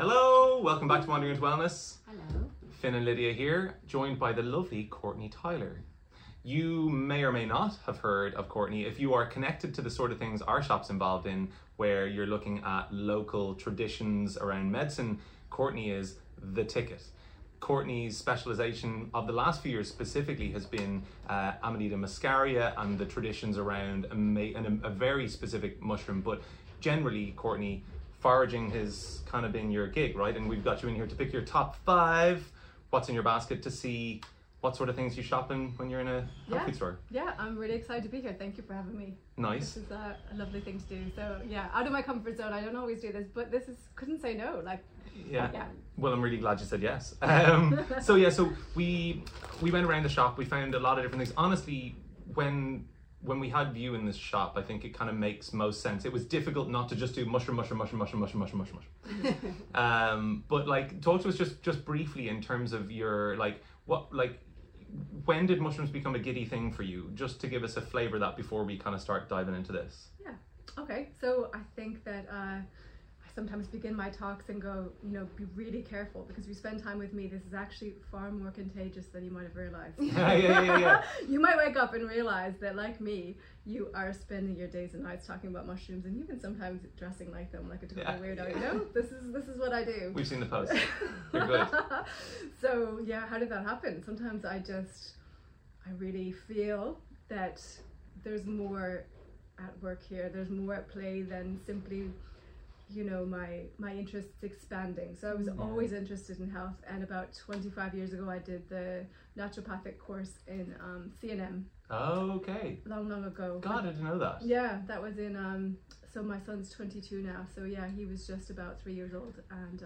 Hello, welcome back to Wandering into Wellness. Hello. Finn and Lydia here, joined by the lovely Courtney Tyler. You may or may not have heard of Courtney if you are connected to the sort of things our shop's involved in, where you're looking at local traditions around medicine. Courtney is the ticket. Courtney's specialization of the last few years specifically has been Amanita muscaria and the traditions around a very specific mushroom, but generally, Courtney, foraging has kind of been your gig, right? And we've got you in here to pick your top 5, what's in your basket, to see what sort of things you shop in when you're in a health food store. Yeah, I'm really excited to be here. Thank you for having me. Nice. This is a lovely thing to do. So yeah, out of my comfort zone. I don't always do this, but this is, couldn't say no. Yeah. Well, I'm really glad you said yes. So we went around the shop. We found a lot of different things. Honestly, when we had you in this shop, I think it kind of makes most sense. It was difficult not to just do mushroom. But talk to us just briefly in terms of your when did mushrooms become a giddy thing for you? Just to give us a flavour of that before we kind of start diving into this. Yeah. Okay. So I think that I sometimes begin my talks and go, be really careful, because if you spend time with me, this is actually far more contagious than you might have realized. Yeah. You might wake up and realize that, like me, you are spending your days and nights talking about mushrooms, and even sometimes dressing like them, like a total weirdo. This is what I do. We've seen the post. You're good. So yeah, how did that happen? Sometimes I really feel that there's more at work here. There's more at play than simply my interests expanding. So I was always interested in health, and about 25 years ago I did the naturopathic course in CNM. Oh, okay. Long ago. God, I didn't know that. Yeah, that was in so my son's 22 now, so yeah, he was just about 3 years old, and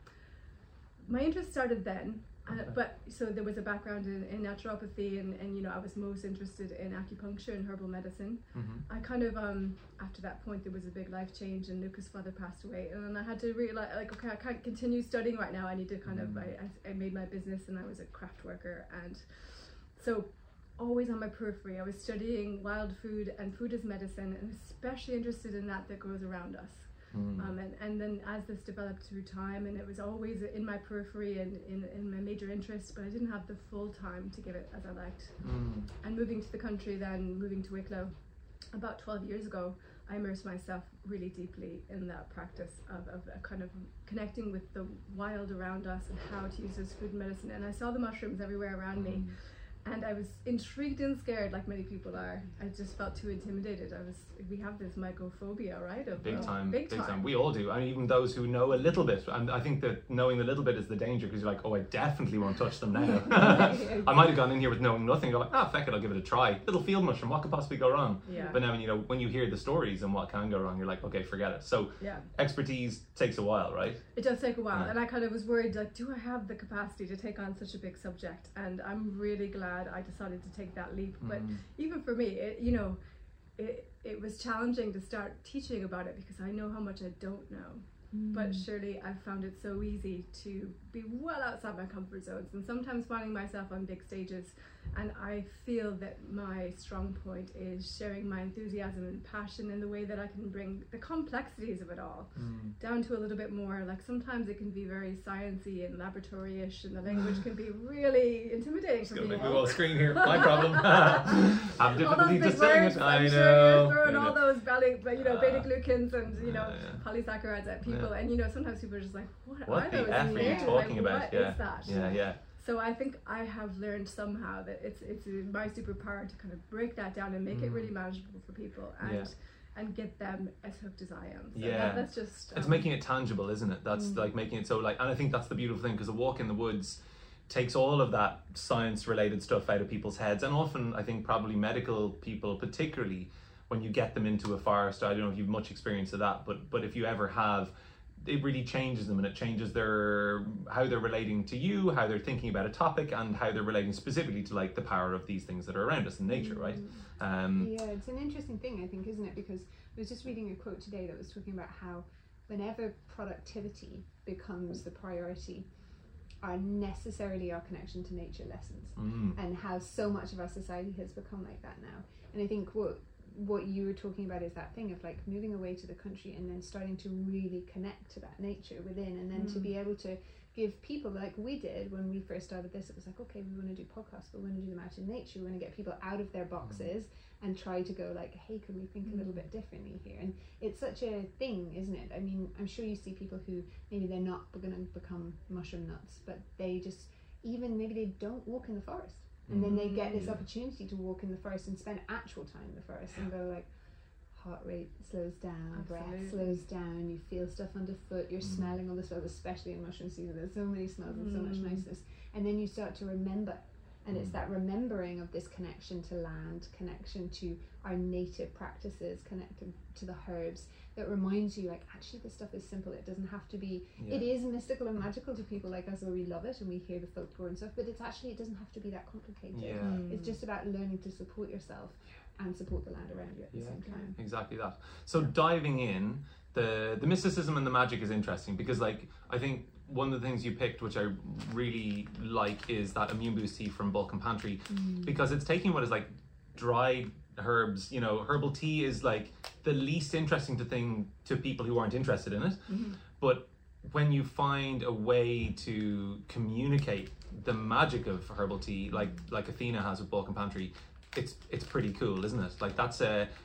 my interest started then. But so there was a background in naturopathy, and I was most interested in acupuncture and herbal medicine. I kind of after that point there was a big life change, and Luca's father passed away, and then I had to realize, okay, I can't continue studying right now. I need to kind of I made my business, and I was a craft worker, and so always on my periphery I was studying wild food and food as medicine, and especially interested in that grows around us. And then as this developed through time, and it was always in my periphery and in my major interest, but I didn't have the full time to give it as I liked. And moving to the country, then moving to Wicklow about 12 years ago, I immersed myself really deeply in that practice of kind of connecting with the wild around us and how to use this food and medicine. And I saw the mushrooms everywhere around me. And I was intrigued and scared, like many people are. I just felt too intimidated. We have this mycophobia, right? Big time. We all do. I mean, even those who know a little bit. And I think that knowing a little bit is the danger, because you're like, oh, I definitely won't touch them now. I might have gone in here with knowing nothing. Go like, feck it, I'll give it a try. Little field mushroom, what could possibly go wrong? Yeah. But now, when you hear the stories and what can go wrong, you're like, okay, forget it. So expertise takes a while, right? It does take a while. And I kind of was worried, like, do I have the capacity to take on such a big subject? And I'm really glad I decided to take that leap. But even for me, it was challenging to start teaching about it, because I know how much I don't know. But surely I've found it so easy to be well outside my comfort zones, and sometimes finding myself on big stages. And I feel that my strong point is sharing my enthusiasm and passion in the way that I can bring the complexities of it all down to a little bit more. Like, sometimes it can be very sciencey and laboratory-ish, and the language can be really intimidating for people. Make me all screen here. My problem. I'm difficulty just saying it. I know. Sure you're throwing all those beta-glucans and polysaccharides at people, and sometimes people are just like, what are those? F are you talking about? What is that? Yeah. So I think I have learned somehow that it's my superpower to kind of break that down and make it really manageable for people, and get them as hooked as I am. So that's just it's making it tangible, isn't it? That's like making it so, like, and I think that's the beautiful thing, because a walk in the woods takes all of that science related stuff out of people's heads, and often I think probably medical people, particularly when you get them into a forest. I don't know if you've much experience of that, but if you ever have, it really changes them, and it changes how they're relating to you, how they're thinking about a topic, and how they're relating specifically to, like, the power of these things that are around us in nature, right? Yeah, it's an interesting thing, I think, isn't it? Because I was just reading a quote today that was talking about how whenever productivity becomes the priority, necessarily our connection to nature lessens, and how so much of our society has become like that now. And I think what what you were talking about is that thing of like moving away to the country and then starting to really connect to that nature within, and then to be able to give people, like we did when we first started this, it was like, okay, we want to do podcasts, but we want to do them out in nature. We want to get people out of their boxes and try to go like, hey, can we think a little bit differently here? And it's such a thing, isn't it? I mean, I'm sure you see people who maybe they're not going to become mushroom nuts, but they just, even maybe they don't walk in the forest, and then they get this opportunity to walk in the forest and spend actual time in the forest and go like, heart rate slows down, breath slows down, you feel stuff underfoot, you're smelling all the smells, especially in mushroom season. There's so many smells and so much niceness, and then you start to remember, and it's that remembering of this connection to land, connection to our native practices, connected to the herbs, that reminds you like, actually this stuff is simple. It doesn't have to be, it is mystical and magical to people like us where we love it and we hear the folklore and stuff, but it's actually, it doesn't have to be that complicated. It's just about learning to support yourself and support the land around you at the same time. Exactly that. So diving in, the mysticism and the magic is interesting, because like, I think one of the things you picked, which I really like, is that immune boost tea from Vulcan Pantry, because it's taking what is like dried herbs, you know, herbal tea is like the least interesting thing to people who aren't interested in it. But when you find a way to communicate the magic of herbal tea, like Athena has with Vulcan Pantry, it's pretty cool, isn't it? Like that's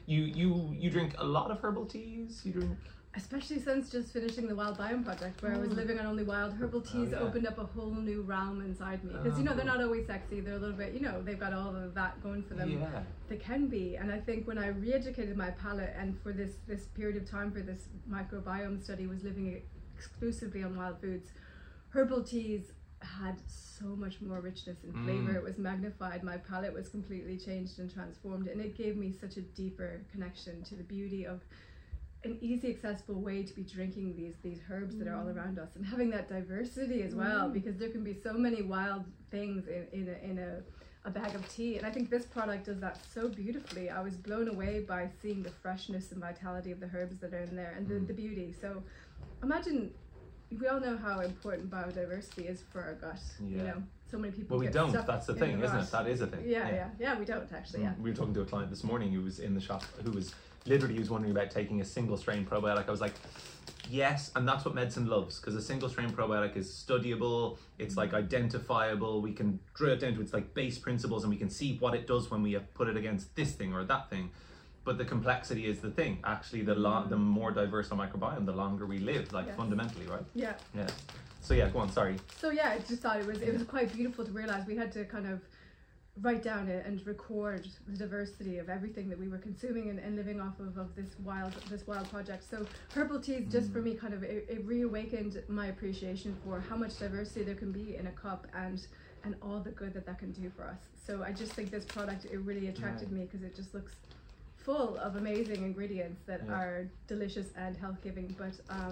you drink a lot of herbal teas. You drink, especially since just finishing the Wild Biome project, where I was living on only wild herbal teas, opened up a whole new realm inside me. Because you know, they're not always sexy. They're a little bit, you know, they've got all of that going for them. They can be. And I think when I re-educated my palate, and for this period of time for this microbiome study, was living exclusively on wild foods, herbal teas had so much more richness and flavor. It was magnified. My palate was completely changed and transformed, and it gave me such a deeper connection to the beauty of an easy, accessible way to be drinking these herbs that are all around us, and having that diversity as well, because there can be so many wild things in a bag of tea, and I think this product does that so beautifully. I was blown away by seeing the freshness and vitality of the herbs that are in there, and the beauty. So imagine, we all know how important biodiversity is for our gut. You know, so many people. Well, we don't. That's the thing, isn't it? That is a thing. Yeah, we don't actually. We were talking to a client this morning who was in the shop, who was wondering about taking a single strain probiotic. I was like, yes, and that's what medicine loves, because a single strain probiotic is studyable. It's like identifiable. We can drill it down to its like base principles, and we can see what it does when we have put it against this thing or that thing. But the complexity is the thing. Actually, the more diverse our microbiome, the longer we live, like fundamentally, right? Yeah. So go on, sorry. So I just thought it was quite beautiful to realize we had to kind of write down it and record the diversity of everything that we were consuming and living off of this wild project. So herbal teas, just for me, kind of it reawakened my appreciation for how much diversity there can be in a cup, and all the good that can do for us. So I just think this product, it really attracted me, because it just looks full of amazing ingredients that are delicious and health-giving, but I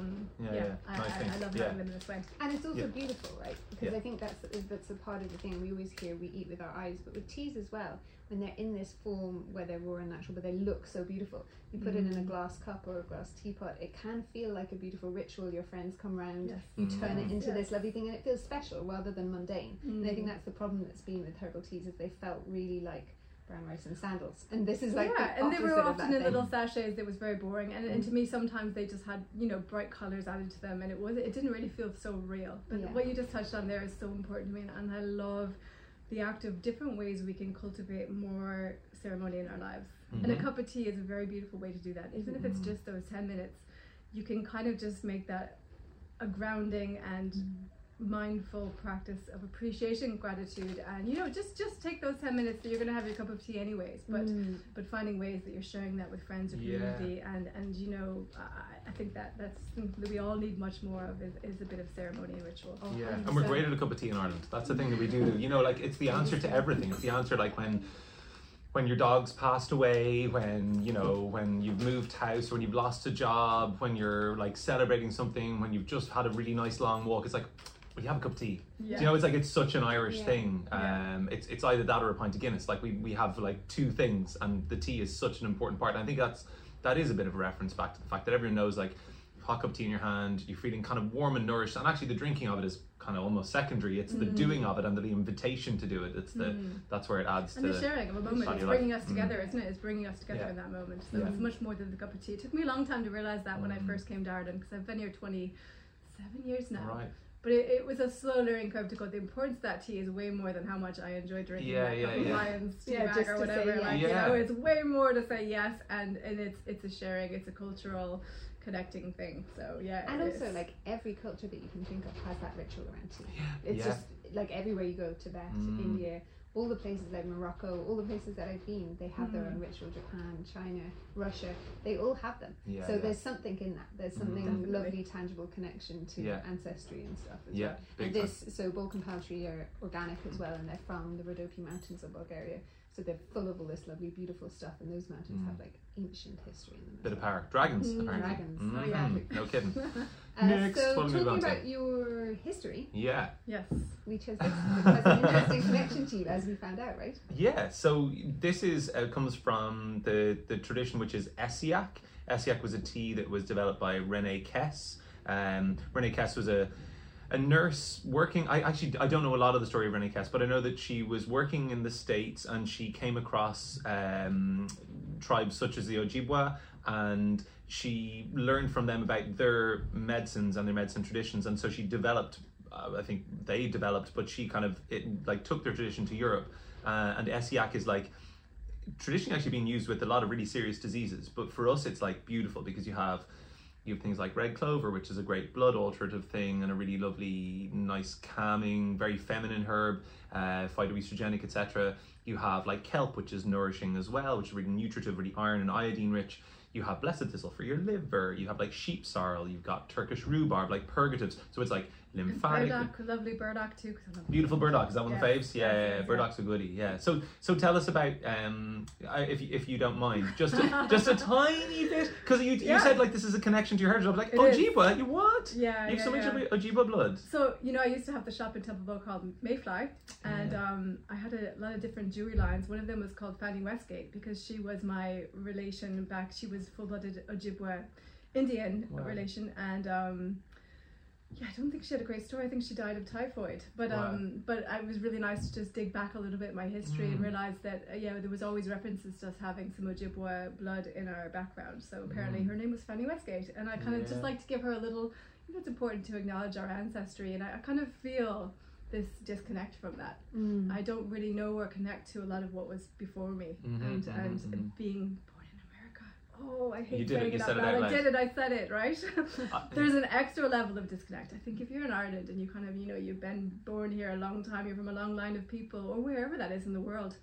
love having them in this way. And it's also beautiful, right? Because I think that's a part of the thing. We always hear we eat with our eyes, but with teas as well, when they're in this form where they're raw and natural, but they look so beautiful. You put it in a glass cup or a glass teapot, it can feel like a beautiful ritual. Your friends come round, you turn it into this lovely thing, and it feels special rather than mundane. And I think that's the problem that's been with herbal teas, is they felt really like brown rice and sandals, and this is like and they were often in little sachets. It was very boring, and to me sometimes they just had, you know, bright colors added to them, and it didn't really feel so real. But what you just touched on there is so important to me, and I love the act of different ways we can cultivate more ceremony in our lives. And a cup of tea is a very beautiful way to do that. Even if it's just those 10 minutes, you can kind of just make that a grounding and mindful practice of appreciation, gratitude, and you know, just take those 10 minutes that you're going to have your cup of tea anyways, but finding ways that you're sharing that with friends or community, and you know, I think that's something that we all need much more of, is a bit of ceremony and ritual. And we're great at a cup of tea in Ireland. That's the thing that we do, you know, like it's the answer to everything. It's the answer, like when your dog's passed away, when you've moved house, when you've lost a job, when you're like celebrating something, when you've just had a really nice long walk, it's like, we have a cup of tea. Do you know, it's like, it's such an Irish thing. It's either that or a pint of Guinness. Like we have like two things, and the tea is such an important part. And I think that is a bit of a reference back to the fact that everyone knows, like, hot cup of tea in your hand, you're feeling kind of warm and nourished, and actually the drinking of it is kind of almost secondary. It's the doing of it and the invitation to do it. It's that's where it adds and to the sharing of a moment. It's bringing us together, isn't it? It's bringing us together in that moment. So it's much more than the cup of tea. It took me a long time to realize that when I first came to Ireland, because I've been here 27 years now. Right. But it was a slow learning curve to go. The importance of that tea is way more than how much I enjoy drinking that cup of Lions tea bag or whatever. Like, you know, it's way more to say yes, and it's a sharing, it's a cultural connecting thing. So and also like every culture that you can think of has that ritual around tea. It's just like everywhere you go, Tibet, India, all the places like Morocco, all the places that I've been, they have their own ritual. Japan, China, Russia, they all have them. So there's something in that. There's something lovely, tangible connection to ancestry and stuff as well. And so Balkan poultry are organic as well, and they're from the Rhodope Mountains of Bulgaria. So they're full of all this lovely, beautiful stuff, and those mountains have like ancient history in them. Bit of power. Dragons, apparently. Dragons. Oh yeah. No kidding. So talking about your history. Yeah. Yes. We chose this because it has an interesting connection to you, as we found out, right? Yeah. So this is comes from the tradition which is Essiac. Essiac was a tea that was developed by René Kess. René Kess was a nurse working. I don't know a lot of the story of René Kess, but I know that she was working in the States and she came across tribes such as the Ojibwa, and she learned from them about their medicines and their medicine traditions, and so she developed. I think they developed, but she kind of took their tradition to Europe, and Essiac is like traditionally actually being used with a lot of really serious diseases, but for us it's like beautiful because you have things like red clover, which is a great blood alterative thing and a really lovely, nice, calming, very feminine herb, phytoestrogenic, etc. You have like kelp, which is nourishing as well, which is really nutritive, really iron and iodine rich. You have blessed thistle for your liver. You have like sheep sorrel. You've got Turkish rhubarb, like purgatives. So it's like lymphatic. Burdock, lovely burdock too. Beautiful burdock. Is that one of the faves? Yeah, burdock's a goodie. Yeah. So tell us about if you don't mind, just a tiny bit, because you said like this is a connection to your heritage. I was like, Ojibwa, you what? Yeah. You have so much Ojibwa blood. So I used to have the shop in Temple called Mayfly, and I had a lot of different jewelry lines. One of them was called Fanny Westgate because she was my relation back. She was full-blooded Ojibwa Indian relation, and I don't think she had a great story. I think she died of typhoid. But it was really nice to just dig back a little bit in my history and realize that there was always references to us having some Ojibwa blood in our background. So apparently her name was Fanny Westgate, and I kind of just like to give her a little. I think it's important to acknowledge our ancestry, and I kind of feel this disconnect from that. I don't really know or connect to a lot of what was before me, and being. Oh, I hate saying it out loud. I said it, right? There's an extra level of disconnect. I think if you're in Ireland and you kind of, you've been born here a long time, you're from a long line of people, or wherever that is in the world.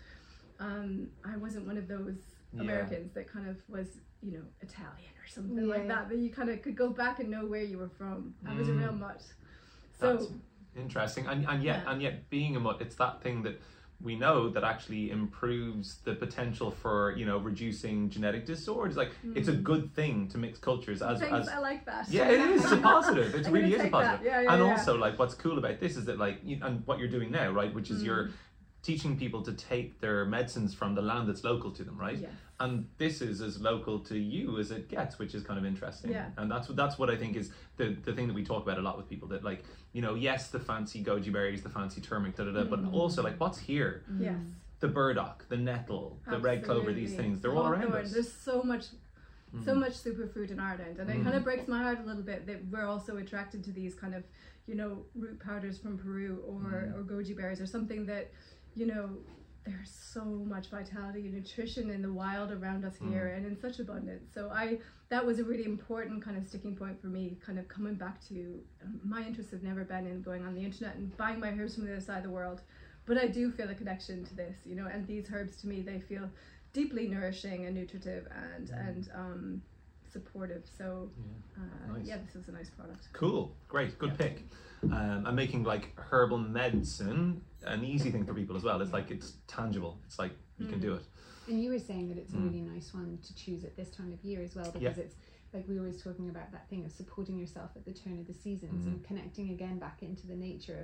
I wasn't one of those Americans that kind of was, Italian or something like that you kind of could go back and know where you were from. I was a real mutt. So that's interesting. And yet being a mutt, it's that thing that we know that actually improves the potential for reducing genetic disorders. Like it's a good thing to mix cultures. As I like that. Yeah, it is. It's a positive. It really is a positive. And also, like, what's cool about this is that, like, and what you're doing now, right, which is you're teaching people to take their medicines from the land that's local to them, right? Yes. And this is as local to you as it gets, which is kind of interesting. Yeah. And that's what I think is the thing that we talk about a lot with people, that like, yes, the fancy goji berries, the fancy turmeric, but also like what's here? Yes. The burdock, the nettle, the red clover, these things, they're all around us. There's so much superfood in Ireland, and it kind of breaks my heart a little bit that we're also attracted to these kind of, root powders from Peru or goji berries or something that, there's so much vitality and nutrition in the wild around us here and in such abundance. So that was a really important kind of sticking point for me, kind of coming back to my interests have never been in going on the internet and buying my herbs from the other side of the world, but I do feel a connection to this, and these herbs to me, they feel deeply nourishing and nutritive and supportive. So nice. This is a nice product. Cool, great, good pick. And making like herbal medicine an easy thing for people as well. It's like it's tangible. It's like you can do it. And you were saying that it's a really nice one to choose at this time of year as well, because it's like we were always talking about that thing of supporting yourself at the turn of the seasons and connecting again back into the nature of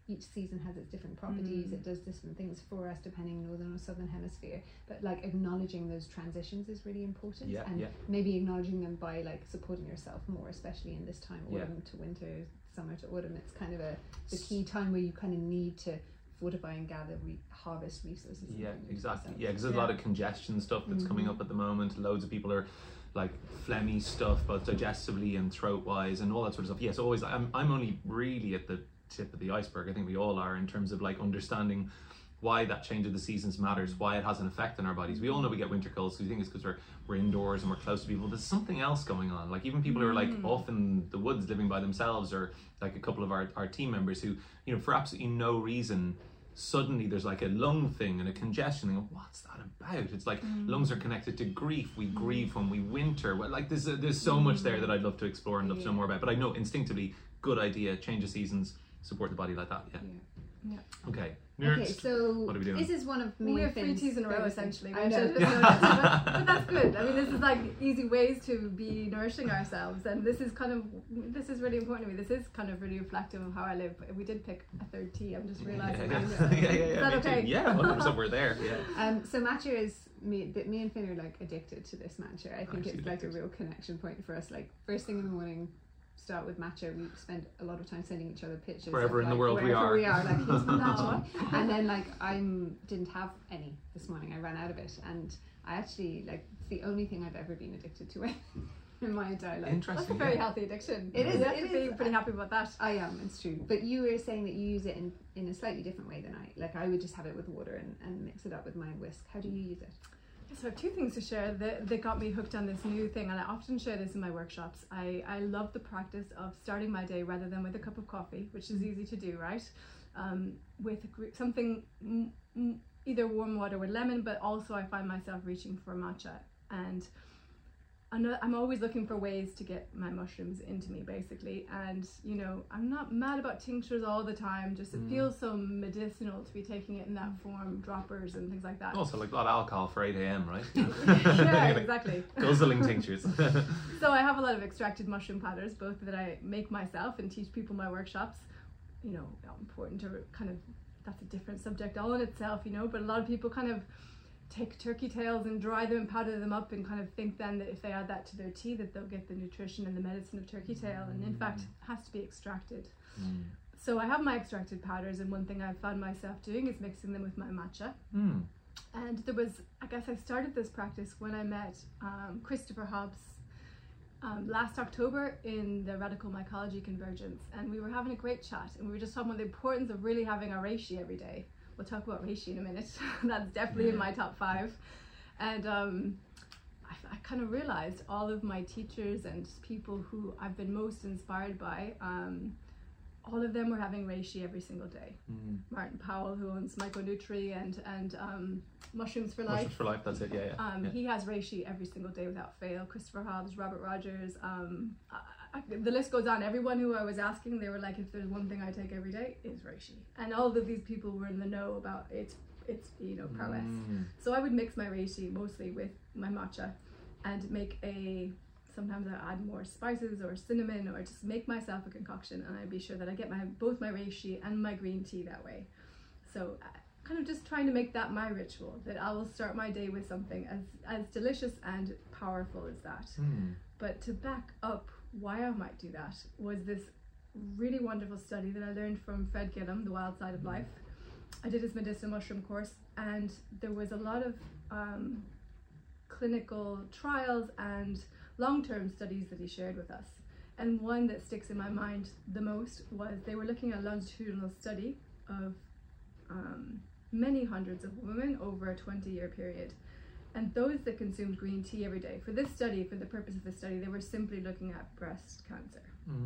each season has its different properties. It does different things for us depending northern or southern hemisphere. But like acknowledging those transitions is really important, and maybe acknowledging them by like supporting yourself more, especially in this time, autumn to winter, summer to autumn. It's kind of the key time where you kind of need to fortify and gather, harvest resources. Yeah, exactly. Yeah, because there's a lot of congestion stuff that's coming up at the moment. Loads of people are like phlegmy stuff, both digestively and throat wise, and all that sort of stuff. Yes, always. I'm only really at the tip of the iceberg. I think we all are, in terms of like understanding why that change of the seasons matters, why it has an effect on our bodies. We all know we get winter colds, so we think it's because we're indoors and we're close to people. There's something else going on. Like even people who are like off in the woods living by themselves, or like a couple of our team members who, you know, for absolutely no reason, suddenly there's like a lung thing and a congestion thing. What's that about? It's like lungs are connected to grief. We grieve when we winter. Well, like there's so much there that I'd love to explore and love to know more about. But I know instinctively, good idea, change of seasons, support the body like that. Yeah. Okay. Nerds. Okay, so what are we doing? This is one of me. We have 3 teas in a row essentially. I know. But that's good. I mean, this is like easy ways to be nourishing ourselves, and this is really important to me. This is kind of really reflective of how I live. We did pick a 3rd tea. I'm just realizing. Is that okay? Too. Yeah, 100%. We're there. Yeah. So matcha is me and Finn are like addicted to this matcha. I think it's like a real connection point for us. Like first thing in the morning, start with matcha. We spend a lot of time sending each other pictures wherever in the world we are like here's my matcha. And then like I didn't have any this morning. I ran out of it, and I actually like it's the only thing I've ever been addicted to in my entire life. Interesting. That's a very healthy addiction. It is. You have to be pretty happy about that. I am. It's true. But you were saying that you use it in a slightly different way than I would just have it with water and mix it up with my whisk. How do you use it? So I have 2 things to share that got me hooked on this new thing, and I often share this in my workshops. I love the practice of starting my day rather than with a cup of coffee, which is easy to do, right? With something, either warm water with lemon, but also I find myself reaching for matcha. And I'm always looking for ways to get my mushrooms into me, basically. And, you know, I'm not mad about tinctures all the time, just it feels so medicinal to be taking it in that form, droppers and things like that. Also, like a lot of alcohol for 8 a.m, right? Yeah, exactly. Guzzling tinctures. So I have a lot of extracted mushroom powders, both that I make myself and teach people in my workshops. You know, important to kind of, that's a different subject all in itself, you know, but a lot of people kind of take turkey tails and dry them and powder them up and kind of think then that if they add that to their tea that they'll get the nutrition and the medicine of turkey tail, and in fact it has to be extracted. So I have my extracted powders, and one thing I've found myself doing is mixing them with my matcha. And there was, I guess I started this practice when I met Christopher Hobbs last October in the Radical Mycology Convergence, and we were having a great chat, and we were just talking about the importance of really having a reishi every day. We'll talk about reishi in a minute. That's definitely in my top 5. And I kind of realized all of my teachers and people who I've been most inspired by, all of them were having reishi every single day. Martin Powell, who owns Myconutri and Mushrooms for Life. Mushrooms for Life, that's it, yeah. He has reishi every single day without fail. Christopher Hobbs, Robert Rogers, the list goes on. Everyone who I was asking, they were like, if there's one thing I take every day, it's reishi. And all of these people were in the know about its you know, prowess. So I would mix my reishi mostly with my matcha and make sometimes I add more spices or cinnamon, or just make myself a concoction, and I'd be sure that I get both my reishi and my green tea that way. So kind of just trying to make that my ritual, that I will start my day with something as delicious and powerful as that. But to back up why I might do that was this really wonderful study that I learned from Fred Gillum, The Wild Side of Life. I did his medicinal mushroom course, and there was a lot of clinical trials and long-term studies that he shared with us. And one that sticks in my mind the most was they were looking at a longitudinal study of many hundreds of women over a 20-year period. And those that consumed green tea every day, for this study, for the purpose of the study, they were simply looking at breast cancer.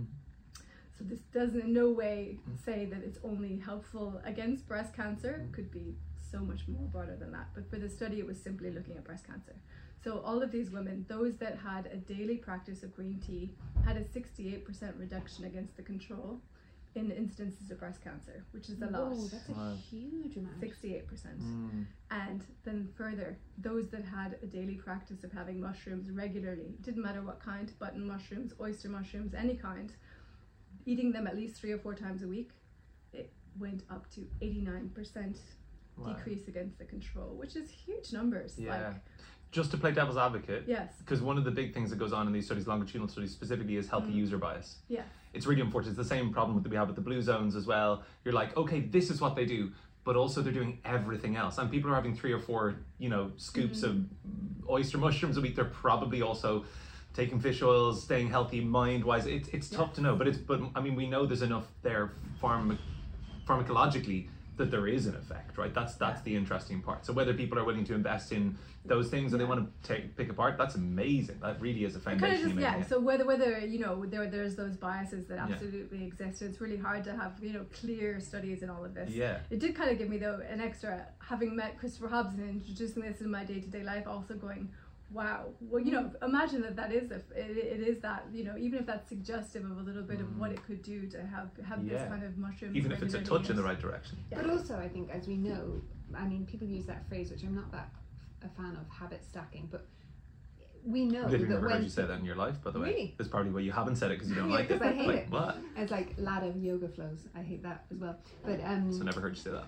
So this doesn't in no way say that it's only helpful against breast cancer. It could be so much more broader than that. But for the study, it was simply looking at breast cancer. So all of these women, those that had a daily practice of green tea, had a 68% reduction against the control in instances of breast cancer, which is a lot. Oh, that's a huge amount. 68%. And then further, those that had a daily practice of having mushrooms regularly, didn't matter what kind, button mushrooms, oyster mushrooms, any kind, eating them at least 3 or 4 times a week, it went up to 89% Wow. decrease against the control, which is huge numbers. Yeah. Like, Just to play devil's advocate, yes, because one of the big things that goes on in these studies, longitudinal studies specifically, is healthy user bias. yes, It's really unfortunate. It's the same problem that we have with the blue zones as well. You're like, okay, this is what they do, but also they're doing everything else. And people are having 3 or 4, scoops of oyster mushrooms a week. They're probably also taking fish oils, staying healthy mind-wise. It's tough to know, but I mean, we know there's enough there pharmacologically that there is an effect, right? That's the interesting part. So whether people are willing to invest in those things and they want to pick apart, that's amazing. That really is a foundation. So whether there's those biases that absolutely exist, it's really hard to have clear studies in all of this. Yeah. It did kind of give me though an extra, having met Christopher Hobbs and introducing this in my day-to-day life, also going, wow, well, imagine that is it is that, even if that's suggestive of a little bit of what it could do to have this kind of mushroom, even if it's a touch in the right direction. But also, I think, as we know, I mean, people use that phrase, which I'm not that a fan of, habit stacking, but we know I've that never when heard you say that in your life, by the way. Really? That's probably why you haven't said it, because you don't like it. because I hate it. What? It's like ladder yoga flows. I hate that as well. But So never heard you say that.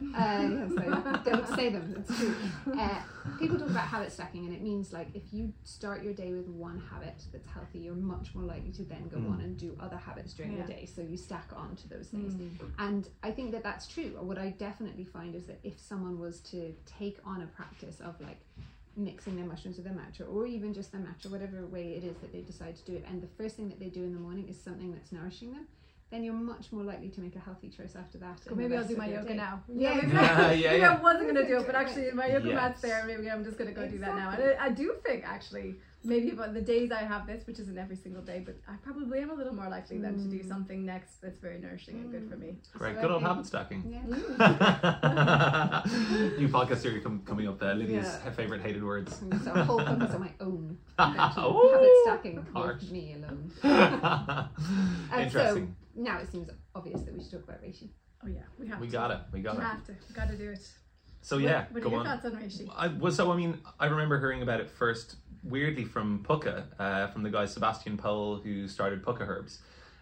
so don't say them. It's true. People talk about habit stacking, and it means like if you start your day with one habit that's healthy, you're much more likely to then go on and do other habits during the day. So you stack on to those things, and I think that that's true. What I definitely find is that if someone was to take on a practice of like mixing their mushrooms with their matcha, or even just their matcha, whatever way it is that they decide to do it, and the first thing that they do in the morning is something that's nourishing them, then you're much more likely to make a healthy choice after that. So maybe I'll do my yoga now. Yeah, maybe I wasn't going to do it, but actually my yoga mat's there. Maybe I'm just going to go do that now. And I do think actually, maybe about the days I have this, which isn't every single day, but I probably am a little more likely then to do something next that's very nourishing and good for me. Great, So good I old think- habit stacking. Yeah. New podcast series coming up there. Lydia's Yeah. favourite hated words. So a whole focus on my own Ooh, habit stacking harsh. with me alone. Interesting. So now it seems obvious that we should talk about reishi. Oh yeah, we have We to. got it. We got We it. have to. We got to do it. So yeah, What are go your on. thoughts on reishi? I remember hearing about it first, weirdly, from Pukka, from the guy Sebastian Pohl, who started Pukka Herbs,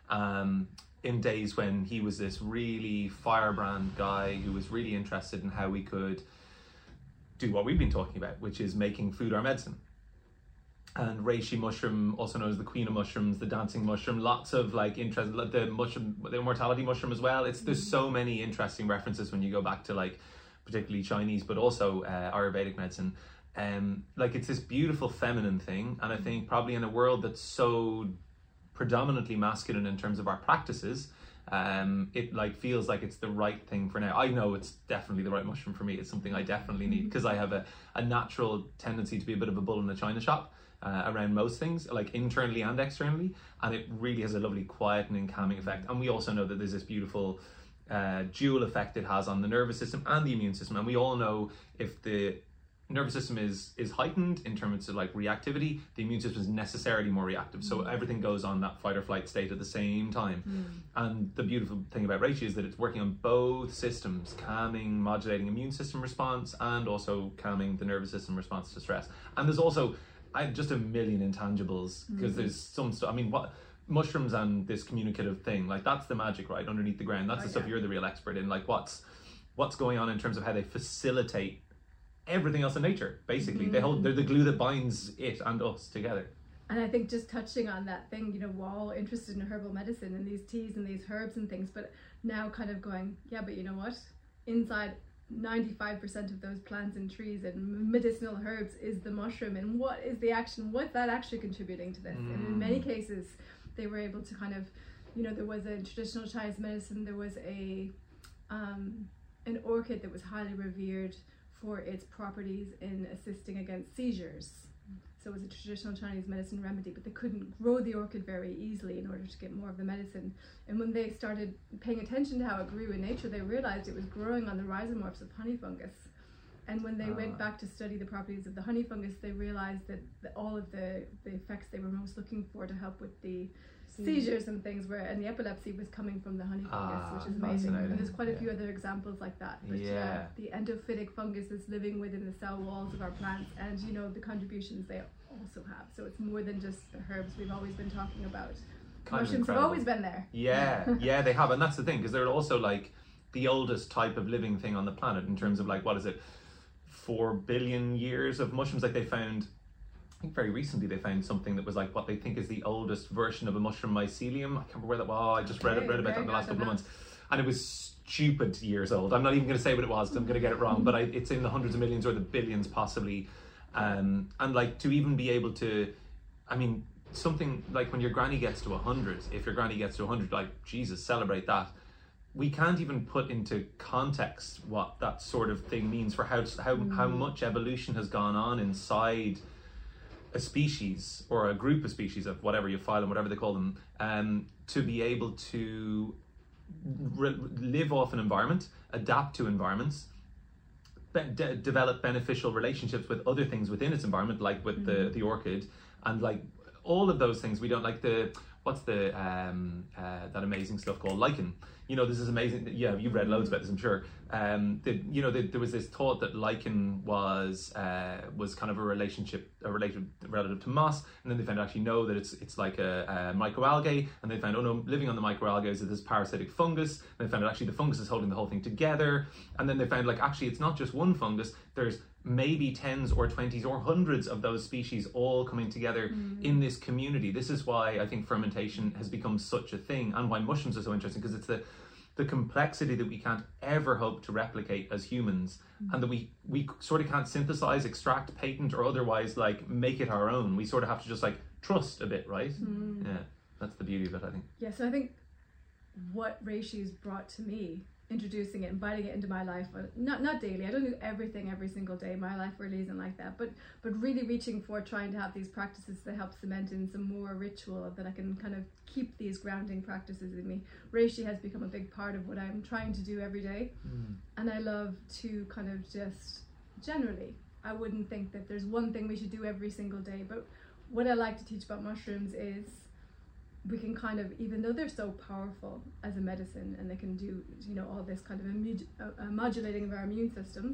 in days when he was this really firebrand guy who was really interested in how we could do what we've been talking about, which is making food our medicine. And reishi mushroom, also known as the queen of mushrooms, the dancing mushroom, lots of like interest, the immortality mushroom as well. There's so many interesting references when you go back to like particularly Chinese, but also Ayurvedic medicine. Like it's this beautiful feminine thing, and I think probably in a world that's so predominantly masculine in terms of our practices, it like feels like it's the right thing for now. I know it's definitely the right mushroom for me. It's something I definitely need because I have a natural tendency to be a bit of a bull in a china shop around most things, like internally and externally, and it really has a lovely quietening, calming effect. And we also know that there's this beautiful dual effect it has on the nervous system and the immune system. And we all know if the nervous system is heightened in terms of like reactivity, the immune system is necessarily more reactive. So everything goes on that fight or flight state at the same time. And the beautiful thing about reishi is that it's working on both systems, calming, modulating immune system response, and also calming the nervous system response to stress. And there's also just a million intangibles, because there's some stuff. I mean, what mushrooms and this communicative thing, like that's the magic, right, underneath the ground. That's the stuff you're the real expert in. Like what's going on in terms of how they facilitate everything else in nature. Basically, they're the glue that binds it and us together. And I think just touching on that thing, we're all interested in herbal medicine and these teas and these herbs and things, but now kind of going, yeah, but you know what? Inside 95% of those plants and trees and medicinal herbs is the mushroom, and what is the action? What's that actually contributing to this? And in many cases, they were able to kind of, there was a traditional Chinese medicine, there was an orchid that was highly revered for its properties in assisting against seizures. So it was a traditional Chinese medicine remedy, but they couldn't grow the orchid very easily in order to get more of the medicine. And when they started paying attention to how it grew in nature, they realized it was growing on the rhizomorphs of honey fungus. And when they went back to study the properties of the honey fungus, they realized that all of the effects they were most looking for to help with the seizures and things and the epilepsy was coming from the honey fungus, which is amazing. And there's quite a few other examples like that. But the endophytic fungus is living within the cell walls of our plants, and the contributions they also have. So it's more than just the herbs we've always been talking about. Kind of Mushrooms have incredible. always been there. Yeah, they have, and that's the thing, because they're also like the oldest type of living thing on the planet in terms of like, what is it, 4 billion years of mushrooms. Like they found, I think very recently they found something that was like what they think is the oldest version of a mushroom, mycelium. I can't remember where that was. I just read about that in the last couple of months, and it was stupid years old. I'm not even going to say what it was because I'm going to get it wrong, but it's in the hundreds of millions or the billions possibly. And like to even be able to, I mean, something like when your granny gets to 100, if your granny gets to 100, like Jesus, celebrate that. We can't even put into context what that sort of thing means for how much evolution has gone on inside a species or a group of species of whatever you file them, whatever they call them, to be able to live off an environment, adapt to environments, develop beneficial relationships with other things within its environment, like with the orchid, and like all of those things. We don't like what's the that amazing stuff called lichen. You know, this is amazing. Yeah, you've read loads about this, I'm sure. There was this thought that lichen was kind of a related relative to moss, and then they found actually no, that it's like a microalgae, and they found living on the microalgae is this parasitic fungus. And they found actually the fungus is holding the whole thing together, and then they found like actually it's not just one fungus. There's maybe 10s or 20s or hundreds of those species all coming together in this community. This is why I think fermentation has become such a thing, and why mushrooms are so interesting, because it's the complexity that we can't ever hope to replicate as humans, and that we sort of can't synthesize, extract, patent, or otherwise like make it our own. We sort of have to just like trust a bit, right? Yeah, that's the beauty of it, I think. Yeah, so I think what Reishi's brought to me, introducing it, inviting it into my life, not daily. I don't do everything every single day. My life really isn't like that. But really reaching for trying to have these practices that help cement in some more ritual, that I can kind of keep these grounding practices in me. Reishi has become a big part of what I'm trying to do every day. And I love to kind of just generally, I wouldn't think that there's one thing we should do every single day. But what I like to teach about mushrooms is we can kind of, even though they're so powerful as a medicine, and they can do, you know, all this kind of modulating of our immune systems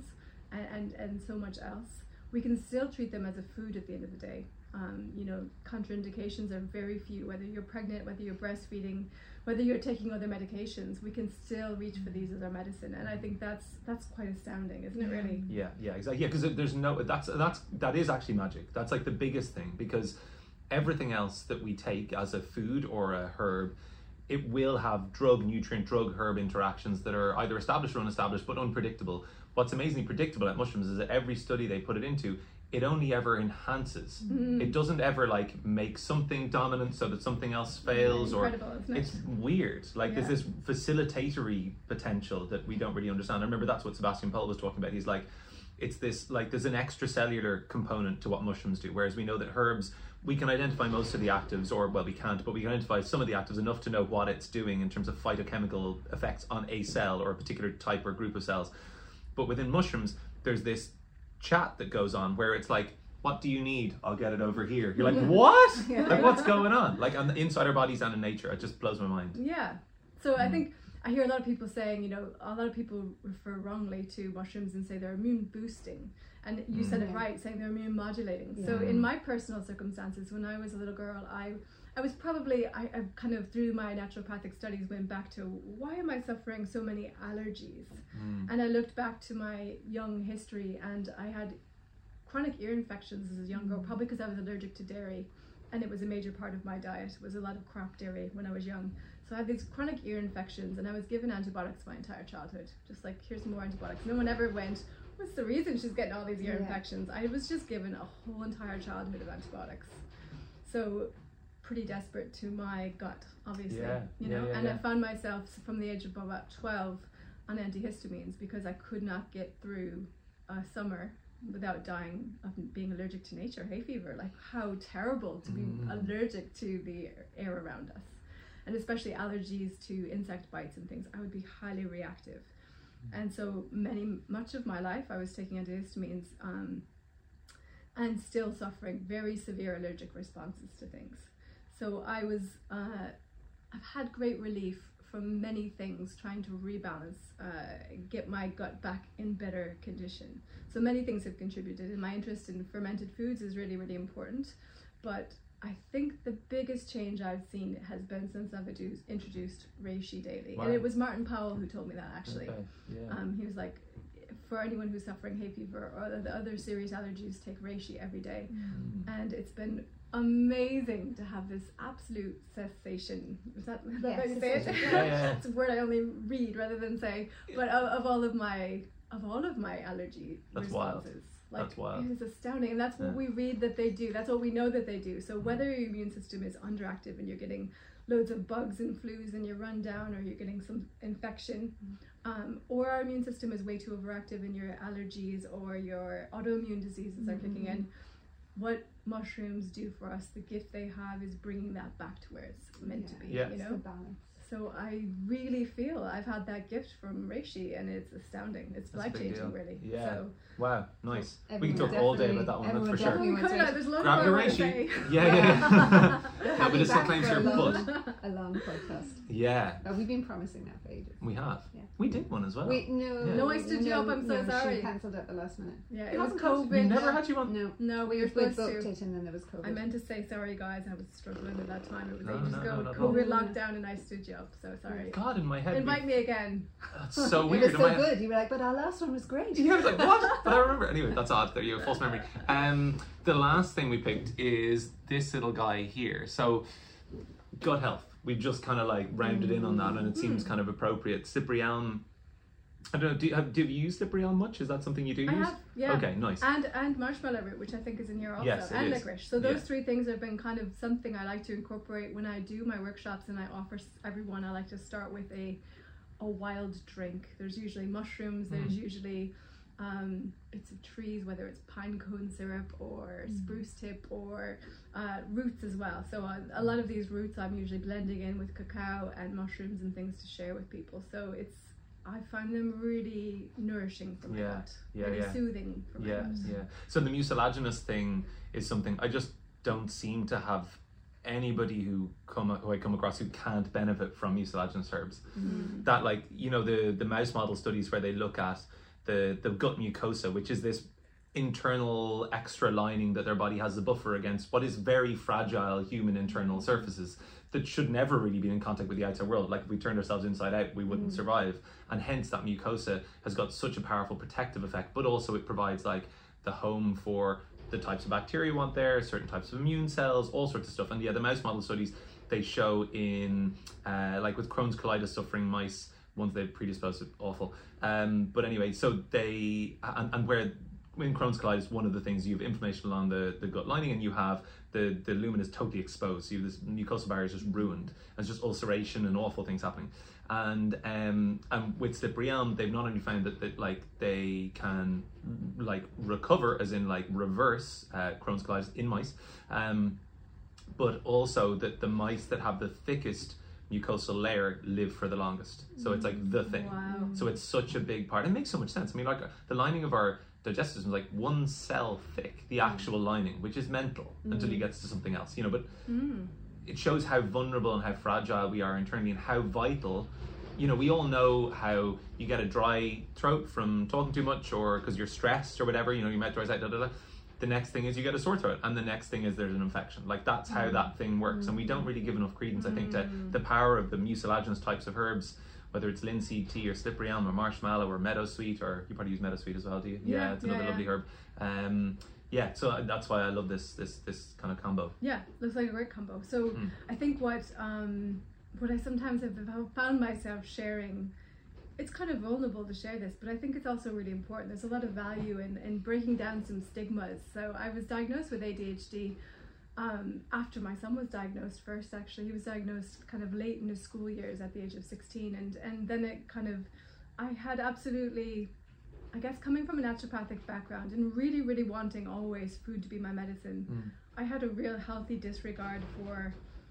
and so much else, we can still treat them as a food at the end of the day. You know, contraindications are very few. Whether you're pregnant, whether you're breastfeeding, whether you're taking other medications, we can still reach for these as our medicine. And I think that's quite astounding, isn't it, really? Yeah, exactly. Yeah, because there's no, that is actually magic. That's like the biggest thing, because everything else that we take as a food or a herb, it will have drug-herb interactions that are either established or unestablished, but unpredictable. What's amazingly predictable at mushrooms is that every study they put it into, it only ever enhances. It doesn't ever like make something dominant so that something else fails. Incredible, isn't it? It's weird. Like there's this facilitatory potential that we don't really understand. I remember that's what Sebastian Pohl was talking about. He's like, it's this, like there's an extracellular component to what mushrooms do, whereas we know that herbs, we can identify most of the actives, or well, we can't, but we can identify some of the actives enough to know what it's doing in terms of phytochemical effects on a cell or a particular type or group of cells. But within mushrooms, there's this chat that goes on where it's like, what do you need? I'll get it over here. You're like, what? Like, what's going on? Like on the inside our bodies and in nature. It just blows my mind. Yeah. So I think I hear a lot of people saying, you know, a lot of people refer wrongly to mushrooms and say they're immune boosting. And you said it right, saying they're immune modulating. Yeah. So in my personal circumstances, when I was a little girl, I was probably, I kind of through my naturopathic studies went back to, why am I suffering so many allergies? And I looked back to my young history, and I had chronic ear infections as a young girl, probably because I was allergic to dairy. And it was a major part of my diet. It was a lot of crap dairy when I was young. So I had these chronic ear infections, and I was given antibiotics my entire childhood. Just like, here's more antibiotics. No one ever went, what's the reason she's getting all these ear infections? I was just given a whole entire childhood of antibiotics. So pretty desperate to my gut, obviously. I found myself from the age of about 12 on antihistamines because I could not get through a summer without dying of being allergic to nature, hay fever. Like, how terrible to be allergic to the air around us. And especially allergies to insect bites and things. I would be highly reactive. And so much of my life I was taking antihistamines and still suffering very severe allergic responses to things. So I've had great relief from many things, trying to rebalance, get my gut back in better condition. So many things have contributed, and my interest in fermented foods is really, really important. But I think the biggest change I've seen has been since I've introduced reishi daily. Wow. And it was Martin Powell who told me that, actually. Okay. Yeah. He was like, for anyone who's suffering hay fever or the other serious allergies, take reishi every day. And it's been amazing to have this absolute cessation. Is that how you say it? Cessation. Yeah. It's a word I only read rather than say. But of all of my allergy That's wild. responses. Like, That's wild. It is astounding, and that's what Yeah. we read that they do. That's what we know that they do. So whether your immune system is underactive and you're getting loads of bugs and flus and you're run down, or you're getting some infection, or our immune system is way too overactive and your allergies or your autoimmune diseases are kicking in, what mushrooms do for us, the gift they have is bringing that back to where it's meant to be. Yeah. You It's know. the balance. So I really feel I've had that gift from reishi, and it's astounding. It's That's a big life-changing, deal. really. Yeah. So Wow, nice. We Everyone can talk all day definitely- about that one, everyone that's for sure. definitely we could. wants to- There's loads Grab more your I want to reishi. say. Yeah. We'll No, have but you it's still back claims for your a long- butt. a long podcast. Yeah, We've been promising that for ages. we have. Yeah. We did one as well. Wait, no. Yeah. No, I stood you up, I'm so no, sorry. She cancelled at the last minute. Yeah, It it was hasn't counted. We COVID. never had you on. No. No, we were We supposed booked to. it and then there was COVID. I meant to say sorry, guys. I was struggling at that time. It was No, ages no, ago. no, no, COVID no. lockdown, and I stood you up. So sorry. God, in my head. Invite me again. That's so It weird. was In so my- good. You were like, but our last one was great. Yeah, I was like, what? But I remember. Anyway, that's odd. There you have false memory. The last thing we picked is this little guy here. So, gut health. We've just kind of like rounded in on that, and it seems kind of appropriate. Slippery elm. I don't know. Do you use slippery elm much? Is that something you do use? I have, yeah. Okay, nice. And marshmallow root, which I think is in here also, Yes, it and is. licorice. So those Yeah. three things have been kind of something I like to incorporate when I do my workshops, and I offer everyone. I like to start with a wild drink. There's usually mushrooms. There's usually bits of trees, whether it's pine cone syrup or spruce tip or roots as well. So a lot of these roots I'm usually blending in with cacao and mushrooms and things to share with people. So I find them really nourishing for my gut, really soothing for my gut. Yeah. So the mucilaginous thing is something I just don't seem to have anybody who I come across who can't benefit from mucilaginous herbs. That, like, you know, the mouse model studies where they look at the gut mucosa, which is this internal extra lining that their body has as a buffer against what is very fragile human internal surfaces that should never really be in contact with the outside world. Like, if we turned ourselves inside out, we wouldn't survive. And hence that mucosa has got such a powerful protective effect, but also it provides like the home for the types of bacteria you want there, certain types of immune cells, all sorts of stuff. And yeah, the mouse model studies, they show in like with Crohn's colitis suffering mice, ones they've predisposed to, awful. But anyway, so they, and where in Crohn's colitis, one of the things, you have inflammation along the gut lining, and you have the lumen is totally exposed. So you have this mucosal barrier is just ruined. It's just ulceration and awful things happening. And with slippery elm, they've not only found that like they can like recover, as in like reverse Crohn's colitis in mice, but also that the mice that have the thickest mucosal layer live for the longest. So it's like the thing. Wow. So it's such a big part. It makes so much sense. I mean, like the lining of our digestive system is like one cell thick, the actual lining, which is mental until you get to something else, you know. But it shows how vulnerable and how fragile we are internally, and how vital. You know, we all know how you get a dry throat from talking too much, or because you're stressed or whatever. You know, your mouth dries out. The next thing is you get a sore throat, and the next thing is there's an infection. Like, that's how that thing works, and we don't really give enough credence, I think, to the power of the mucilaginous types of herbs, whether it's linseed tea or slippery elm or marshmallow or meadowsweet, or you probably use meadowsweet as well, do you? Yeah, It's another lovely herb. So that's why I love this kind of combo. Yeah, looks like a great combo. So I think what I sometimes have found myself sharing, it's kind of vulnerable to share this, but I think it's also really important. There's a lot of value in breaking down some stigmas. So I was diagnosed with ADHD after my son was diagnosed first, actually. He was diagnosed kind of late in his school years at the age of 16, and then it kind of, I had absolutely, I guess, coming from a naturopathic background and really, really wanting always food to be my medicine, I had a real healthy disregard for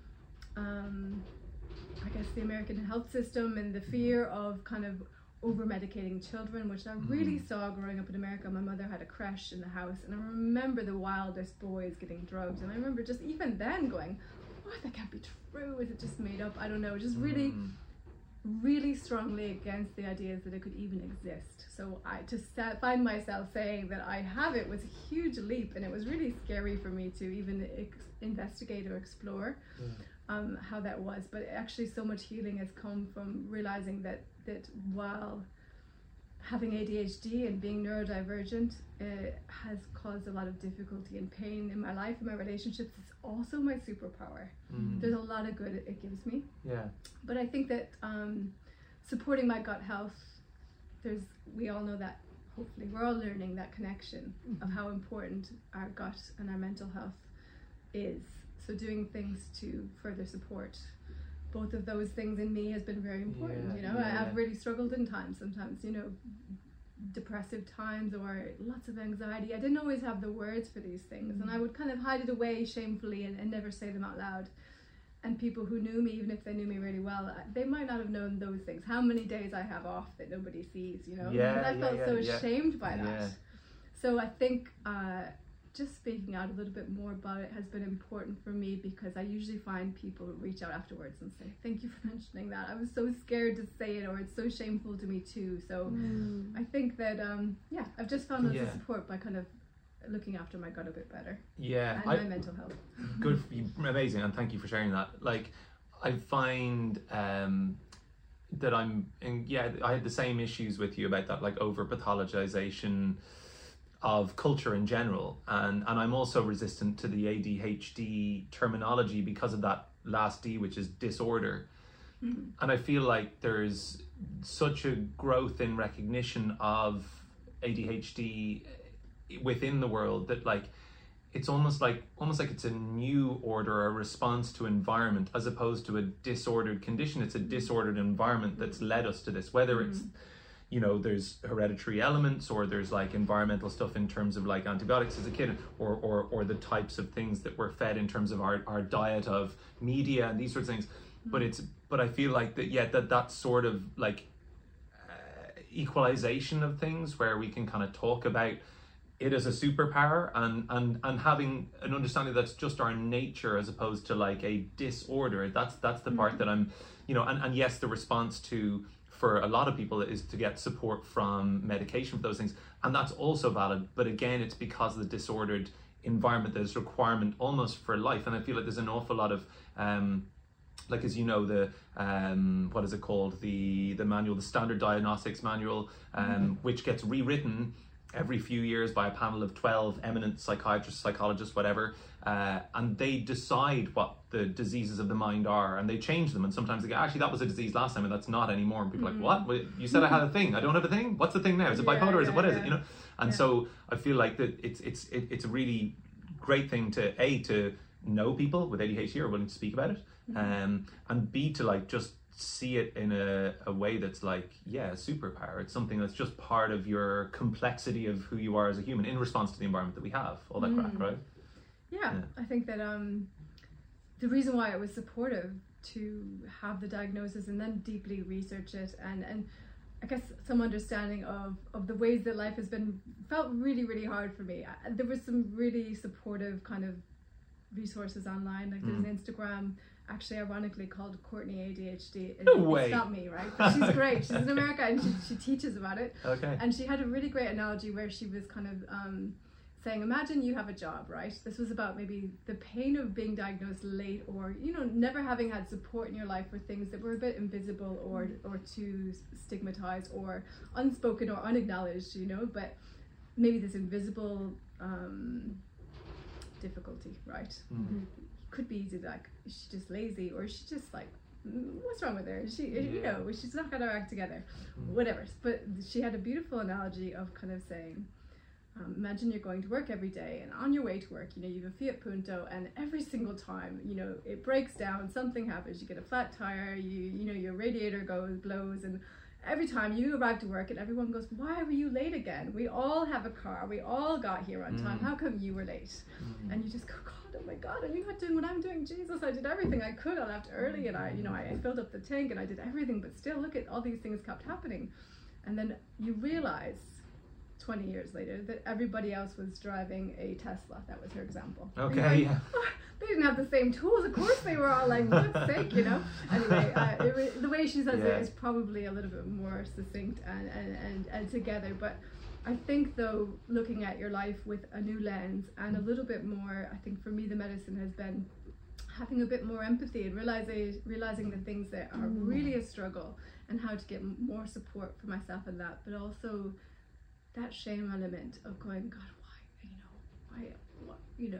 I guess the American health system and the fear of kind of over-medicating children, which I really saw growing up in America. My mother had a creche in the house, and I remember the wildest boys getting drugged, and I remember just even then going, what, that can't be true, is it just made up? I don't know, just really really strongly against the ideas that it could even exist. So find myself saying that I have it was a huge leap, and it was really scary for me to even investigate or explore how that was. But actually, so much healing has come from realizing that while having ADHD and being neurodivergent has caused a lot of difficulty and pain in my life and my relationships, it's also my superpower. There's a lot of good it gives me. Yeah. But I think that supporting my gut health, we all know that, hopefully we're all learning that connection of how important our gut and our mental health is. So doing things to further support both of those things in me has been very important. I've really struggled in times, sometimes, depressive times or lots of anxiety. I didn't always have the words for these things, and I would kind of hide it away shamefully and never say them out loud. And people who knew me, even if they knew me really well, they might not have known those things. How many days I have off that nobody sees, and I felt so ashamed by that. So I think just speaking out a little bit more about it has been important for me, because I usually find people reach out afterwards and say, thank you for mentioning that. I was so scared to say it, or it's so shameful to me too. So I think that, I've just found lots of support by kind of looking after my gut a bit better. Yeah. And my mental health. Good, amazing, and thank you for sharing that. Like, I find that I had the same issues with you about that, like over pathologization of culture in general, and I'm also resistant to the ADHD terminology because of that last D, which is disorder. And I feel like there's such a growth in recognition of ADHD within the world that, like, it's almost like it's a new order, a response to environment, as opposed to a disordered condition. It's a disordered environment that's led us to this, whether it's there's hereditary elements, or there's like environmental stuff in terms of like antibiotics as a kid, or the types of things that we're fed in terms of our diet of media and these sorts of things. But I feel like that sort of like equalization of things, where we can kind of talk about it as a superpower, and having an understanding that's just our nature as opposed to like a disorder. That's the part that I'm, and yes, the response for a lot of people is to get support from medication for those things, and that's also valid. But again, it's because of the disordered environment, there's requirement almost for life. And I feel like there's an awful lot of like, as you know, the what is it called, the manual, the Standard Diagnostics Manual, which gets rewritten every few years by a panel of 12 eminent psychiatrists, psychologists, whatever, and they decide what the diseases of the mind are, and they change them. And sometimes they go, actually, that was a disease last time, and that's not anymore. And people are like, what? Well, you said I had a thing. I don't have a thing? What's the thing now? Is it bipolar? Is it, what is it? And so I feel like that it's a really great thing to know people with ADHD who are willing to speak about it, and B, to like just see it in a way that's like, a superpower. It's something that's just part of your complexity of who you are as a human in response to the environment that we have, all that crap, right? Yeah, I think that the reason why it was supportive to have the diagnosis and then deeply research it, and I guess some understanding of the ways that life has felt really, really hard for me. There was some really supportive kind of resources online, like there's an Instagram, actually ironically, called Courtney ADHD. No way. It's not me, right? But she's great. She's in America, and she teaches about it. Okay. And she had a really great analogy where she was kind of saying, imagine you have a job, right? This was about maybe the pain of being diagnosed late, or never having had support in your life for things that were a bit invisible or too stigmatized or unspoken or unacknowledged, but maybe this invisible difficulty, right? Could be easy, like, is she just lazy, or is she just like, what's wrong with her? Is she, she's not got her act together, whatever. But she had a beautiful analogy of kind of saying, imagine you're going to work every day, and on your way to work, you have a Fiat Punto, and every single time, it breaks down, something happens, you get a flat tire, your radiator blows, and every time you arrive to work and everyone goes, why were you late again? We all have a car, we all got here on time, how come you were late? And you just go, God, oh my God, are you not doing what I'm doing? Jesus, I did everything I could, I left early, and I filled up the tank, and I did everything, but still, look at all these things kept happening. And then you realize 20 years later that everybody else was driving a Tesla. That was her example. Okay, yeah. they didn't have the same tools. Of course they were all like, what's sake, you know? Anyway, the way she says it is probably a little bit more succinct and together. But I think, though, looking at your life with a new lens and a little bit more, I think for me the medicine has been having a bit more empathy and realizing the things that are really a struggle and how to get more support for myself in that, but also that shame element of going, God, why,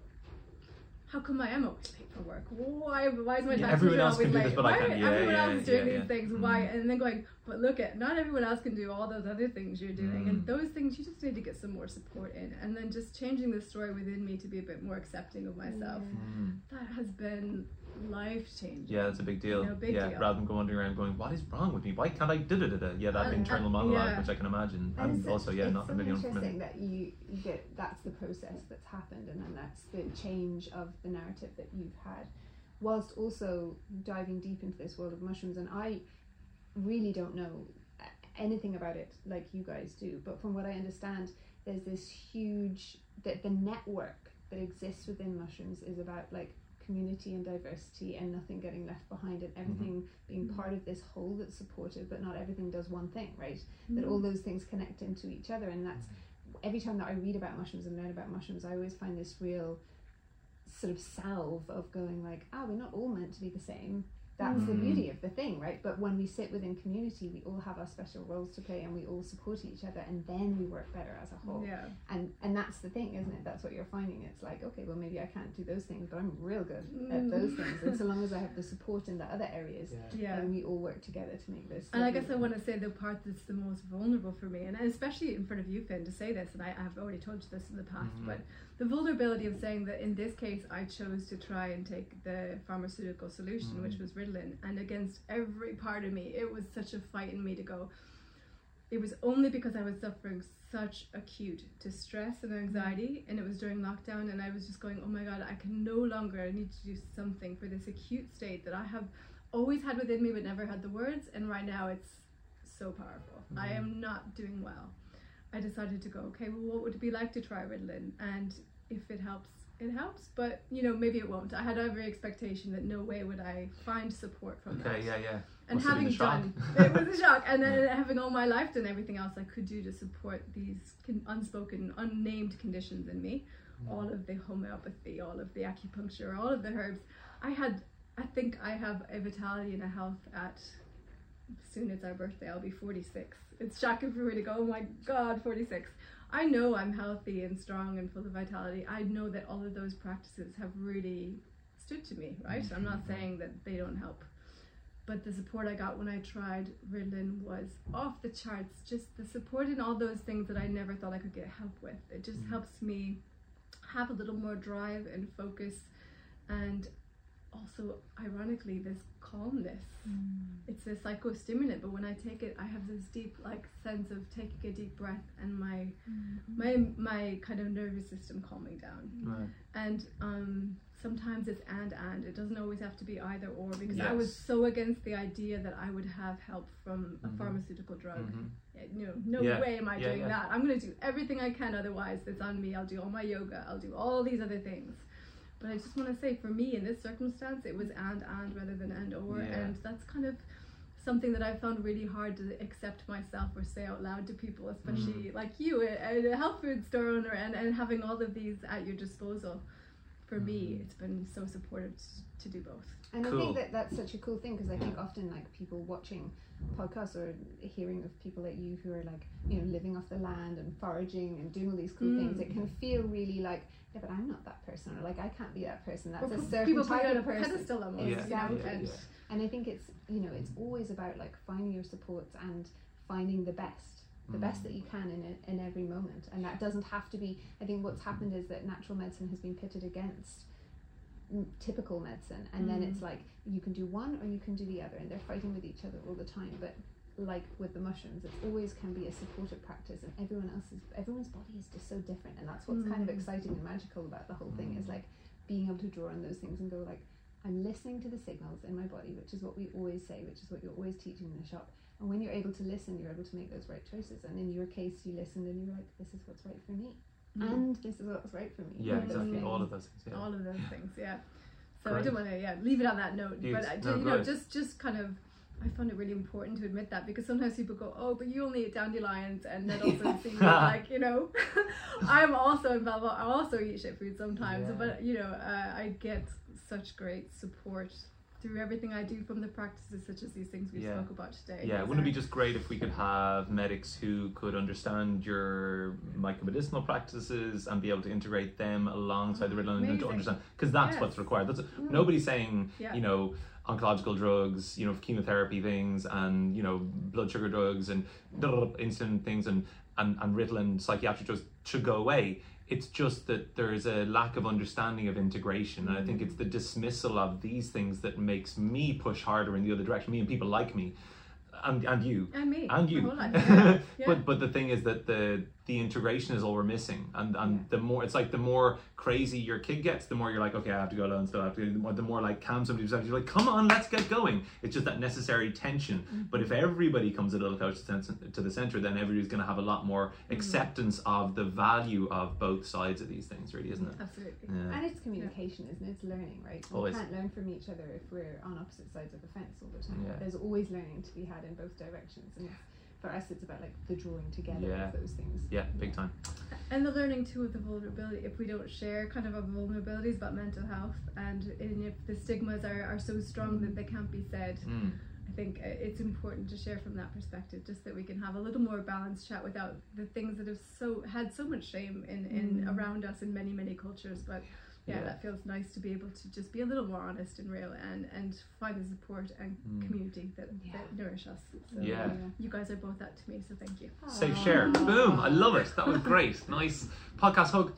how come I am always late for work? Why is my taxes everyone else always can do late? this, but Why I can't. everyone else is doing these yeah. things? Why? And then going, but look at, not everyone else can do all those other things you're doing, and those things you just need to get some more support in, and then just changing the story within me to be a bit more accepting of myself. That has been life-changing. Yeah, that's a big deal. Big deal. Rather than going around going, what is wrong with me? Why can't I da-da-da-da? Yeah, that internal monologue, which I can imagine. And also, not a million It's from interesting that you get, that's the process that's happened, and then that's the change of the narrative that you've had, whilst also diving deep into this world of mushrooms. And I really don't know anything about it like you guys do, but from what I understand, there's this huge, that the network that exists within mushrooms is about like community and diversity and nothing getting left behind, and everything being part of this whole that's supportive, but not everything does one thing, right? That all those things connect into each other. And that's, every time that I read about mushrooms and learn about mushrooms, I always find this real sort of salve of going like, we're not all meant to be the same. That's the beauty of the thing, right? But when we sit within community, we all have our special roles to play, and we all support each other, and then we work better as a whole. Yeah. And that's the thing, isn't it? That's what you're finding. It's like, okay, well, maybe I can't do those things, but I'm real good at those things. And so long as I have the support in the other areas, then we all work together to make this. And I guess I want to say the part that's the most vulnerable for me, and especially in front of you, Finn, to say this, and I have already told you this in the past, but the vulnerability of saying that in this case I chose to try and take the pharmaceutical solution, which was Ritalin, and against every part of me, it was such a fight in me to go. It was only because I was suffering such acute distress and anxiety, and it was during lockdown, and I was just going, oh my God, I can no longer, I need to do something for this acute state that I have always had within me but never had the words, and right now it's so powerful. I am not doing well. I decided to go, okay, well, what would it be like to try Ritalin? And if it helps, it helps, but maybe it won't. I had every expectation that no way would I find support from that. And must have been having a shock. done, it was a shock, and then having all my life done everything else I could do to support these unspoken, unnamed conditions in me, all of the homeopathy, all of the acupuncture, all of the herbs, I think I have a vitality and a health at, soon it's our birthday, I'll be 46. It's shocking for me to go, oh my God, 46. I know I'm healthy and strong and full of vitality. I know that all of those practices have really stood to me, right? I'm not saying that they don't help. But the support I got when I tried Ritalin was off the charts. Just the support in all those things that I never thought I could get help with. It just helps me have a little more drive and focus, and also, ironically, this calmness. It's a psychostimulant, but when I take it, I have this deep sense of taking a deep breath and my kind of nervous system calming down. And sometimes it's and it doesn't always have to be either or, because I was so against the idea that I would have help from a pharmaceutical drug. No way am I doing that. I'm going to do everything I can, otherwise it's on me. I'll do all my yoga, I'll do all these other things. But I just want to say, for me in this circumstance, it was and rather than and or, and that's kind of something that I found really hard to accept myself or say out loud to people, especially like you, a health food store owner, and having all of these at your disposal. For me, it's been so supportive to do both. And I think that that's such a cool thing, because I think often people watching podcasts or hearing of people like you who are living off the land and foraging and doing all these cool things, it can feel really like, yeah, but I'm not that person, or I can't be that person. That's a certain people type put of a person. pedestal almost. Exactly. And I think it's it's always about finding your supports and finding the best that you can in every moment. And that doesn't have to be, I think what's happened is that natural medicine has been pitted against typical medicine, and then it's you can do one or you can do the other, and they're fighting with each other all the time. But like with the mushrooms, it always can be a supportive practice, and everyone's body is just so different, and that's what's kind of exciting and magical about the whole thing, is being able to draw on those things and go I'm listening to the signals in my body, which is what we always say, which is what you're always teaching in the shop. And when you're able to listen, you're able to make those right choices. And in your case, you listened and you were like, this is what's right for me. and this is what's right for me. Yeah, Those exactly. things. All of those things. Yeah. All of those things, yeah. So Great. I don't want to leave it on that note, Yes, but I, no, you know, great. just kind of, I found it really important to admit that, because sometimes people go, oh, but you only eat dandelions, and that also seems like, you know, I'm also involved. I also eat shit food sometimes, Yeah. but you know, I get such great support through everything I do from the practices such as these things we Yeah. spoke about today. Yeah, These wouldn't it are- be just great if we could have medics who could understand your mycomedicinal practices and be able to integrate them alongside the Ritalin and to Amazing. understand, because that's Yes. what's required. That's nobody's saying, Yeah. you know, oncological drugs, you know, chemotherapy things, and you know, blood sugar drugs and insulin things and Ritalin psychiatric drugs should go away. It's just that there's a lack of understanding of integration, and I think it's the dismissal of these things that makes me push harder in the other direction. Me and people like me, and you. And me. And my you. whole life, yeah. Yeah. But the thing is that the integration is all we're missing, and the more it's like the more crazy your kid gets, the more you're like, okay, I have to go alone, still have to. The more like calm somebody who's you're like, come on, let's get going. It's just that necessary tension. But if everybody comes a little closer to the center, then everybody's going to have a lot more acceptance of the value of both sides of these things, really, isn't it? Absolutely. Yeah. And it's communication, isn't it? It's learning, right? We Always. can't learn from each other if we're on opposite sides of the fence all the time. Yeah. There's always learning to be had in both directions, and for us, it's about like the drawing together Yeah. of those things. Yeah, big time. And the learning too of the vulnerability. If we don't share kind of our vulnerabilities about mental health, and if the stigmas are so strong that they can't be said, Mm. I think it's important to share from that perspective, just that we can have a little more balanced chat without the things that have had so much shame in around us in many cultures. But Yeah. that feels nice to be able to just be a little more honest and real, and find the support and community that nourish us. So Yeah. you guys are both that to me, so thank you. Safe share. Boom. I love it. That was great. Nice podcast hug.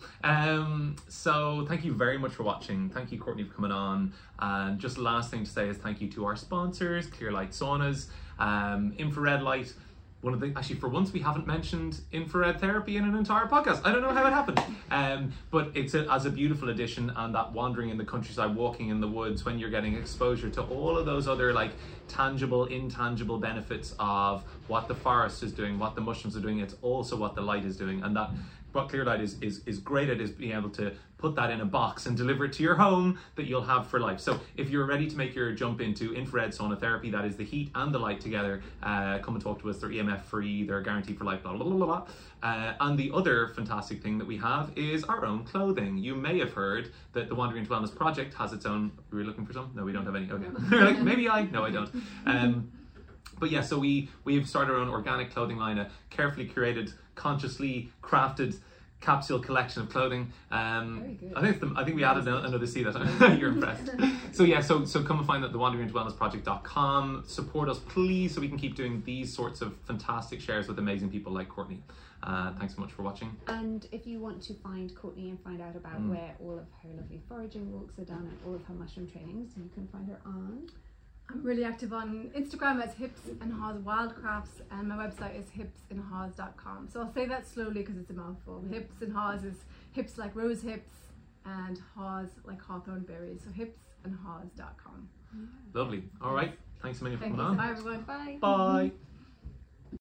So thank you very much for watching. Thank you, Courtney, for coming on. And just last thing to say is thank you to our sponsors, Clear Light Saunas, Infrared Light. One of the, actually, for once we haven't mentioned infrared therapy in an entire podcast. I don't know how it happened. But it's as a beautiful addition, and that wandering in the countryside, walking in the woods, when you're getting exposure to all of those other like tangible, intangible benefits of what the forest is doing, what the mushrooms are doing, it's also what the light is doing. And that what Clear Light is great at is being able to put that in a box and deliver it to your home that you'll have for life. So if you're ready to make your jump into infrared sauna therapy, that is the heat and the light together, come and talk to us. They're EMF free, they're guaranteed for life, blah, blah, blah, blah. And the other fantastic thing that we have is our own clothing. You may have heard that the Wandering into Wellness Project has its own, were we looking for some? No, we don't have any. Okay. Like, maybe no, I don't. But yeah, so we've started our own organic clothing line, a carefully curated, consciously crafted capsule collection of clothing. Very good. I think we added another C that you're impressed. So yeah, so come and find that at thewanderingintowellnessproject.com. Support us, please, so we can keep doing these sorts of fantastic shares with amazing people like Courtney. Thanks so much for watching. And if you want to find Courtney and find out about where all of her lovely foraging walks are done and all of her mushroom trainings, you can find her on. I'm really active on Instagram as Hips and Haws Wildcrafts, and my website is hipsandhaws.com. So I'll say that slowly because it's a mouthful. Hips and Haws is hips like rose hips, and haws like hawthorn berries. So hipsandhaws.com. Lovely. All right. Thanks a million for Thank coming you. on. Bye everyone. Bye. Bye.